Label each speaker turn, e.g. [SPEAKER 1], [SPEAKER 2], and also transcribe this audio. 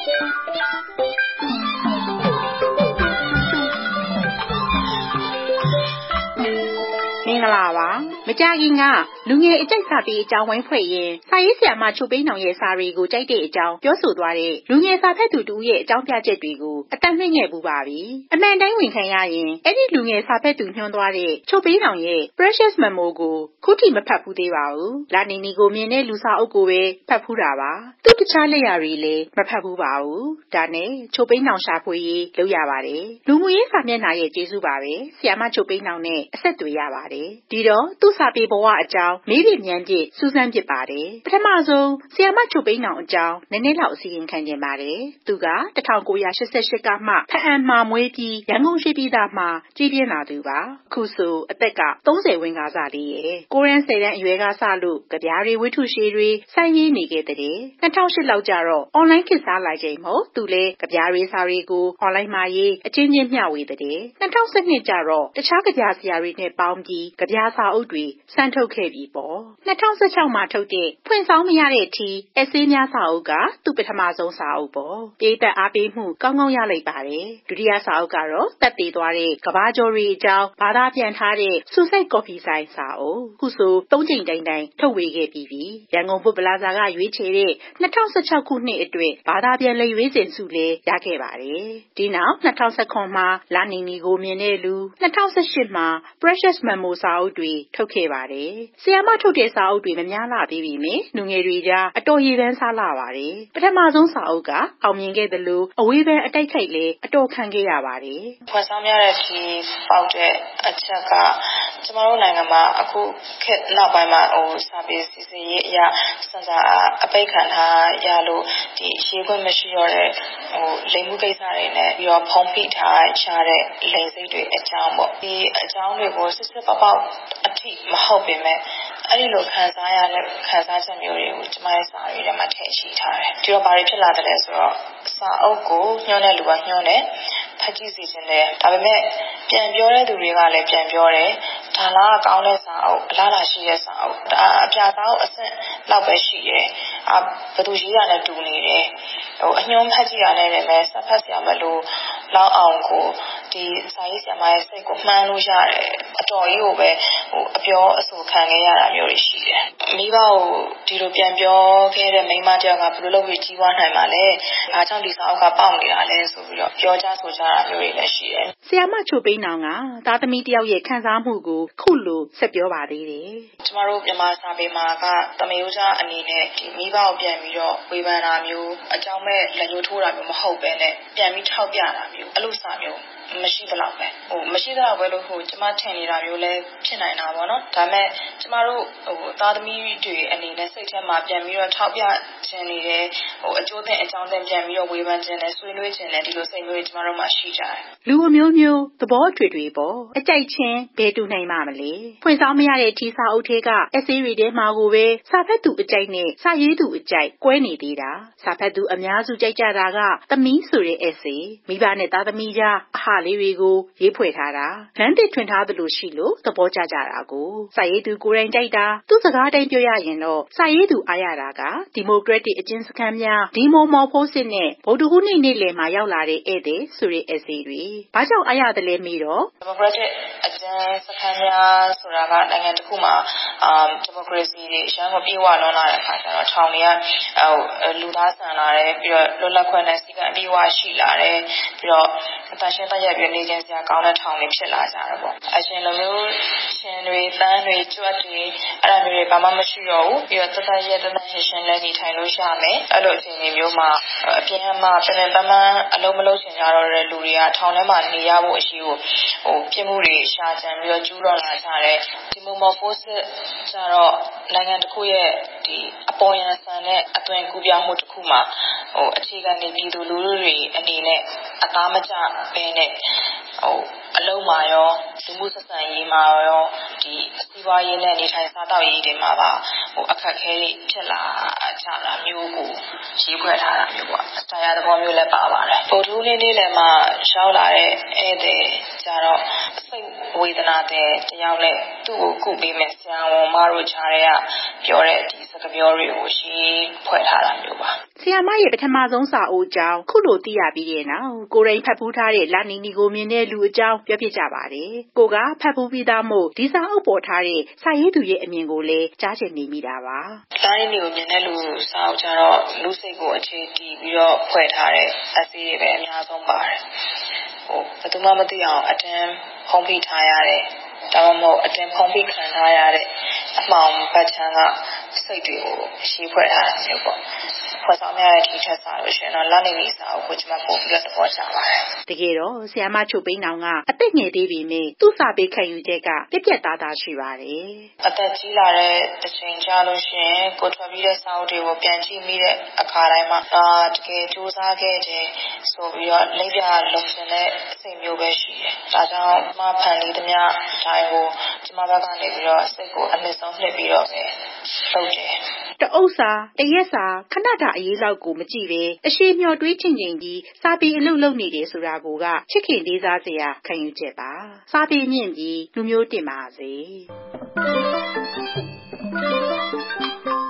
[SPEAKER 1] မင်္ဂလာပါမကြခင်ကလူငယ်အကြိုက်စာပေအကြောင်းဝိုင်းဖွဲ့ရင်စာရေးဆရာမချုပ်ပိန်းအောင်ရဲ့စာတွေကိုကြိုက်တဲ့အကြောင်းပြောဆိုသွားတဲ့လူငယ်စာဖတ်သူတူရဲ့အကြောင်းပြချက်တွေကိုအတန်းနှိမ့်ခဲ့ပူပါပြီအမှန်တိုင်းဝင်ခံရရင်အဲ့ဒီလူငယ်စာဖတ်သူညွှန်းသွားတဲ့ချုပ်ပိန်းအောင်ရဲ့ Precious Memo ကိုခုထိမဖတ်ဖူးသေးပါဘူးလာနေနီကိုမြင်တဲ့လူစာအုပ်ကိုပဲဖတ်ဖူးတာပါသူတခြားလက်ရာတွေလည်းမဖတ်ဖူးပါဘူးဒါနဲ့ချုပ်ပိန်းအောင်ရှာဖွေရေးလုပ်ရပါတယ်လူမှုရေးစာမျက်နှာရဲ့ကျေးဇူးပါပဲဆရာမချုပ်ပိန်းအောင်နဲ့အဆက်အသွယ်ရပါတယ်ဒီတော့သူ့စာပေဘဝအကြောင်းမေးပြမြန်းပြစူးစမ်းပြပါတယ်ပထမဆုံးဆရာမချုပ်ပိန်းအောင်အကြောင်းနည်းနည်းလောက်အစီရင်ခံခြင်းပါတယ်သူက1988ကမှဖအံမှာမွေးပြီးရန်ကုန်ရှိပြည်သားမှာကြီးပြင်းလာသူပါအခုဆိုအသက်က30ဝန်းကားစားလေးရဲ့ကိုရန်း10တန်းအရွယ်ကစလို့ကြပြားတွေဝိထုရှည်တွေစိုင်းရေးနေခဲ့တဲ့2008လောက်ကျတော့ online ခေတ်စားလာချိန်မို့သူလည်းကြပြားတွေစာတွေကို online မှာရေးအချင်းချင်းမျှဝေတဲ့2012ကျတော့တခြားကြပြားဆရာတွေနဲ့ပေါင်းပြီးကြပြားစာအုပ်တွေစမ်းထုတ်ခဲ့ပြီပေါ့2016မှာထုတ်တဲ့ဖွင့်ဆောင်မရတဲ့အထိအက်ဆေးများစာအုပ်ကသူ့ပထမဆုံးစာအုပ်ပေါ့ပြည်သက်အားပေးမှုကောင်းကောင်းရလိုက်ပါတယ်ဒုတိယစာအုပ်ကတော့တက်တည်သွားတဲ့ကဘာကျော်တွေအကြောင်းဘာသာပြန်ထားတဲ့စူစိတ်ကော်ဖီဆိုင်စာအုပ်ခုဆို3ချိန်တိုင်တိုင်ထုတ်ဝေခဲ့ပြီးပြီရန်ကုန်ပုပ္ပလာဇာကရွေးချယ်တဲ့2016ခုနှစ်အတွက်ဘာသာပြန်လက်ရွေးစင်စုလည်းရခဲ့ပါတယ်ဒီနောက်2019မှာလာနီနီကိုမြင်တဲ့လူ2018မှာ Precious Memo စာအုပ်တွေထုတ်ခဲ့ပါတယ်။ဆီယာမထုတ်တဲ့စာအုပ်တွေမများလာသေးပေမယ့်လူငယ်တွေကြားအတော်ရည်တန်းစားလာပါတယ်။ပထမဆုံးစာအုပ်ကအောင်မြင်ခဲ့သလိုအဝေးပန်းအတိုက်ခိုက်လည်းအတော်ခံခဲ့ရပါတယ်
[SPEAKER 2] ။ဖွင့်ဆောင်ရတဲ့ဒီပေါက်တဲ့အချက်ကကျမတို့နိုင်ငံမှာအခုခေတ်နောက်ပိုင်းမှာစာပေစီစဉ်ရေးအရာစံစာအပိတ်ခံထားရလို့ဒီရေးခွင့်မရှိတော့တဲ့လိမ်မှုကိစ္စတွေနဲ့ပြီးတော့ဖုံးဖိထားရတဲ့လိမ်စိတ်တွေအကြောင်းပေါ့ဒီအကြောင်းတွေကိုစစ်စစ်ပေါက်အထိမဟုတ်ပေမဲ့အဲ့ဒီလိုခံစားရတဲ့ခံစားချက်မျိုးတွေကိုကျမရဲ့စာရေးထဲမှာထည့်ရှိထားတယ်ဒီတော့ဘာတွေဖြစ်လာတယ်လဲဆိုတော့စာအုပ်ကိုညွှန်းတဲ့လူကညွှန်းတယ်ဖတ်ကြည့်စီခြင်းတယ်ဒါပေမဲ့ပြန်ပြောတဲ့သူတွေကလည်းပြန်ပြောတယ်ဒါလားကောင်းတဲ့စာအုပ်အလားလာရှိတဲ့စာအုပ်ဒါအပြာစာအုပ်အဆင့်လောက်ပဲရှိတယ်ဘယ်သူရေးရတဲ့တူနေတယ်အညွှန်းဖတ်ကြည့်ရတဲ့လည်းပဲစဖတ်ဆရာမလို့လောက်အောင်ကိုဒီစာရေးဆရာမရဲ့စိတ်ကိုမှန်းလို့ရတယ်အတော်ကြီးကိုပဲအပြောအဆိုခံခဲ့ရတာမျိုးတွေရှိတယ်မိဘကိုဒီလိုပြန်ပြောခဲ့တဲ့မိန်းမတယောက်ကဘယ်လိုလုပ်ပြီးကြီးပွားနိုင်မှာလဲဘာကြောင့်ဒီစာအုပ်ကပေါက်နေတာလဲဆိုပြီးတော့ပြောကြဆိုကြတာမျိုးတွေလည်းရှိတယ်
[SPEAKER 1] ဆရာမချုပ်ပိန်းအောင်ကသားသမီးတယောက်ရဲ့ခံစားမှုကိုခုလိုဆက်ပြောပါသေးတယ်
[SPEAKER 2] ကျမတို့မြန်မာစာပေမှာကသမယိုးကြားအနေနဲ့ဒီမိဘကိုပြန်ပြီးတော့ဝေဖန်တာမျိုးအကြောင်းမဲ့လက်ညှိုးထိုးတာမျိုးမဟုတ်ပဲနဲ့ပြန်ပြီးထောက်ပြတာမျိုးအဲ့လိုစာမျိုးမရှိသလောက်ပဲမရှိသလောက်ပဲလို့ကျမထင်နေတာမျိုးလည်းဖြစ်နိုင်တာပေါ့နော်ဒါပေမဲ့ကျမတို့သားသမီးတွေအနေနဲ့စိတ်ထဲမှာပြန်ပြီးတော့ထောက်ပြခြင်းနေတယ်အကျိုးသင်အကြောင်းသင်ပြန်ပြီးတော့ဝေဖန်ခြင်းနဲ့ဆွေးနွေးခြင်းနဲ့ဒီလိုစိတ်မျိုးတွေကျမတို့မှာရှိကြတယ်
[SPEAKER 1] လူအမျိုးမျိုးသဘောအထွေထွေပေါ့အကြိုက်ချင်းဘယ်တူနိုင်မှာမလဲဖွင့်ဆောင်မရတဲ့ထီစာအုပ်ထဲကအဆေးတွေထဲမှာကိုပဲစာဖတ်သူအကြိုက်နဲ့စာရေးသူအကြိုက်ကွဲနေသေးတာစာဖတ်သူအများစုကြိုက်ကြတာကသမီးဆိုတဲ့အဆေးမိဘနဲ့သားသမီးကြားအဟာလေးတွေကိုရေးဖွဲ့ထားတာလမ်းတစ်ထွင်ထားသလိုရှိလို့သဘောကျကြတာကိုစာရေးသူကိုယ်တိုင်ကြိုက်တာသူ့စကားတိုင်းပြောရရင်တော့စာရေးသူအားရတာကဒီမိုကရက်တစ်အကျဉ်းစခန်းများဒီမိုမော်ဖိုးစစ်နဲ့ဗုဒ္ဓဟူးနေ့နေ့လယ်မှာရောက်လာတဲ့ဧည့်သည်ဆိုတဲ့အဆေးတွေဘာကြောင့်အားရတယ်လဲမေးတော့
[SPEAKER 2] ဒီမိုကရက်တစ်အကျဉ်းစခန်းများဆိုတာကနိုင်ငံတစ်ခုမှာဒီမိုကရေစီတွေအရမ်းကိုပြေဝလွန်လာတဲ့အခါကျတော့ထောင်တွေကလူသားဆန်လာတယ်ပြီးတော့လွတ်လပ်ခွင့်နဲ့စီကံအပြေဝရှိလာတယ်ပြီးတော့အသက်ရှင်သက်ရပြီးနေခြင်းစရာကောင်းတဲ့ထောင်တွေဖြစ်လာကြတယ်ပေါ့အရှင်လိုမျိုးရှင်တွေတန်းတွေကြွက်တွေအဲ့ဒါမျိုးတွေဘာမှမရှိတော့ဘူးပြီးတော့သက်ရတဲ့ရှင်လည်းနေထိုင်လို့ရမယ်အဲ့လိုအခြေအနေမျိုးမှာအပြင်မှာပြန်ပန်းအလုံးမလုံးချင်ကြတော့တဲ့လူတွေကထောင်ထဲမှာနေရဖို့အရှိကိုပြစ်မှုတွေရှာကြံပြီးတော့ကျူးလွန်လာကြတဲ့ဒီမိုမော်ဖိုးစစ်ကျတော့နိုင်ငံတစ်ခုရဲ့ဒီအပေါ်ယံဆန်တဲ့အသွင်ကူးပြောင်းမှုတစ်ခုမှာအခြေခံနေပြည်သူလူထုတွေအနေနဲ့အသားမကျဘဲနဲ့အလုံးမှာရောလူမှုဆက်ဆံရေးမှာရောဒီစီးပွားရေးနဲ့နေထိုင်စားသောက်ရေးတွေမှာပါအခက်အခဲတွေဖြစ်လာကြတာမျိုးကိုရေးဖွဲ့ထားတာမျိုးပေါ့ဆရာသဘောမျိုးလည်းပါပါတယ်ဗုဒ္ဓဟူးနေ့နေ့လယ်မှာရောက်လာတဲ့ဧည့်သည်ကြတော့စိစိတ်ဝေဒနာတဲ့တယောက်နဲ့သူ့ကိုကုပေးမယ်ဆရာဝန်မတို့ကြားထဲကပြောတဲ့ဒီစကားပြောတွေကိုရှင်းဖွဲ့ထားတာမျိုးပါ
[SPEAKER 1] ဆရာမရဲ့ပထမဆုံးစာအုပ်အကြောင်းခုလိုသိရပြီးတဲ့နောက်ကိုရိန်ဖတ်ဖူးထားတဲ့လာနီနီကိုမြင်တဲ့လူအကြောင်းပြောပြကြပါတယ်ကိုကဖတ်ဖူးပြီးသားမို့ဒီစာအုပ်ပေါ်ထားတဲ့စာရေးသူရဲ့အမြင်ကိုလည်းကြားချင်နေမိတာပါ
[SPEAKER 2] လာနီနီကိုမြင်တဲ့လူစာအုပ်ကျတော့လူစိတ်ကိုအခြေတည်ပြီးတော့ဖွဲ့ထားတဲ့ essay တွေပဲအများဆုံးပါတယ်ဘယ်သူမှမသိအောင်အတင်းဖုံးဖိထားရတဲ့ဒါမှမဟုတ်အတင်းဖုံးဖိခံထားရတဲ့အမှောင်ဘက်ချမ်းကစိတ်တွေကိုရှင်းဖွဲ့ထားတာမျိုးပေါ့ဖွင့်ဆောင်ရတဲ့ဒီချက်စာလို့ရှိရင်တော့လာနေနေစာအုပ်ကိုကျွန်မပို့ပြီးတော့သဘောကျပါတယ်
[SPEAKER 1] တကယ်တော့ဆရာမချုပ်ပိန်းအောင်ကအသက်ငယ်သေးပေမဲ့သူ့စာပေခံယူချက်ကပြက်ပြက်သားသားရှိပါတယ်
[SPEAKER 2] အသက်ကြီးလာတဲ့တစ်ချိန်ကြာလို့ရှိရင်ကိုထွက်ပြီးတဲ့စာအုပ်တွေကိုပြန်ကြည့်မိတဲ့အခါတိုင်းမှာတကယ်စူးစမ်းခဲ့တယ်ဆိုပြီးတော့လိပ်ပြလုံစင်တဲ့အစိမ်မျိုးပဲရှိတယ်ဒါကြောင့်မဖန်တီးသမျှအတိုင်းကိုကျွန်မဘက်ကနေပြီးတော့စိတ်ကိုအနည်းဆုံးနှစ်ပြီးတော့ပဲလုပ်တယ်
[SPEAKER 1] တအုပ်စာတရက်စာခဏတာအရေးလောက်ကိုမကြည့်ပဲအရှိမျှော်တွေးချင်ကြီးစာပေအလုပ်လုပ်နေတယ်ဆိုတာကချစ်ခင်လေးစားစရာခံယူချက်ပါစာပေမြင့်ပြီးလူမျိုးတင်ပါစေ